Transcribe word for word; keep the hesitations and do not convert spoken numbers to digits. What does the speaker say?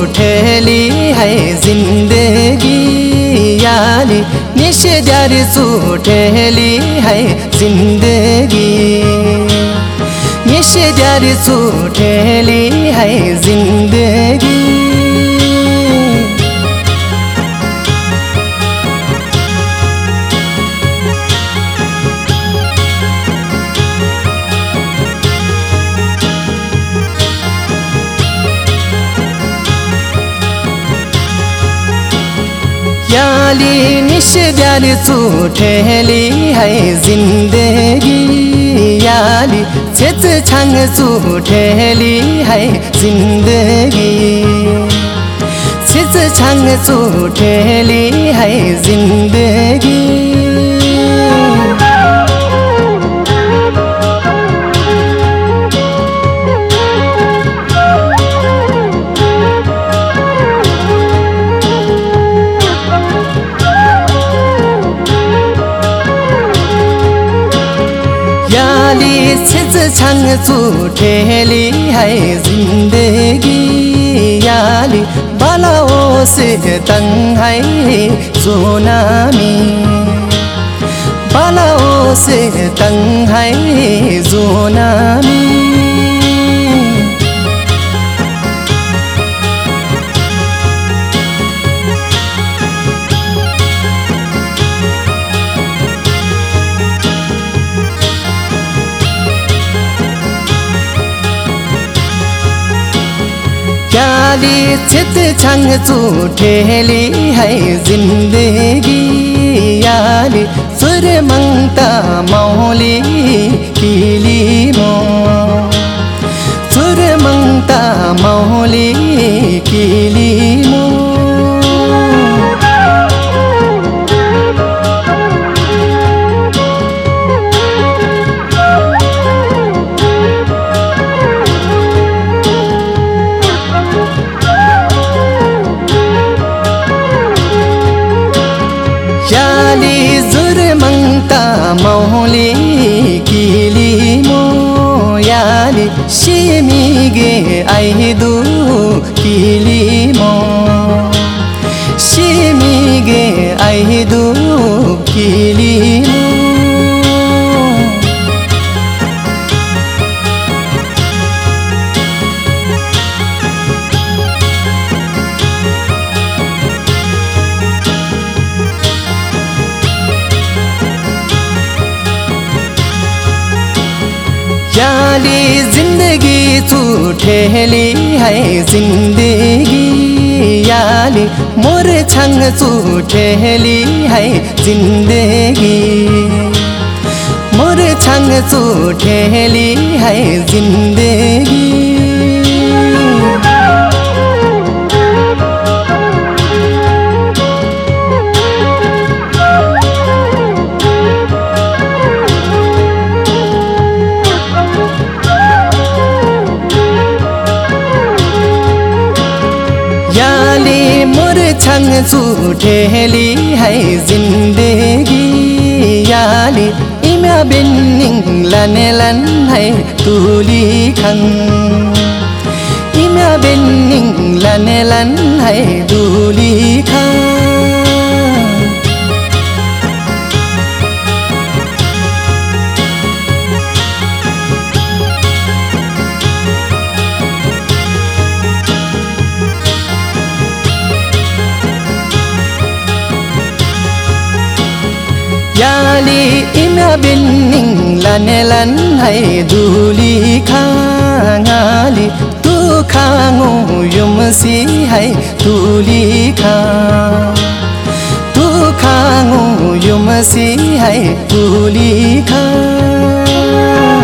सुठेली है जिंदगी याली निश्चय सुठेली है जिंदगी निश्चय सुठेली है जिंदगी याली निश्चय सुठेली है जिंदगी याली छेच छांग सुठेली है जिंदगी छेच छांग सुठेली है जिंदगी छेच छांग सुठेली है जिंदगी याली बालाओ से तंग है जोनामी बालाओ से तंग है जोनामी याली छेच छांग सुठेली है जिंदगी याली सुर मंगता मौली कीली मो सुर मंगता मौली कीली मो याली जुर मंगता मौली कीली मो याली शिमिगे आइदु कीली मो शिमिगे आइदु कीली मो याली जिंदगी सुठेली है जिंदगी याली मोर छांग सुठेली है जिंदगी मोर छांग सुठेली है जिंदगी याली मोर छांग सुठेली है जिंदगी याली इमा बिन्निंग लाने लन है तुली खंग इमा बिन्निंग लाने लन है तुली खंग याली इमा बिन्निंग लाने लन है दुली खांगाली तू खांगो युमसी है दुली खां तू खांगो युमसी है दुली खां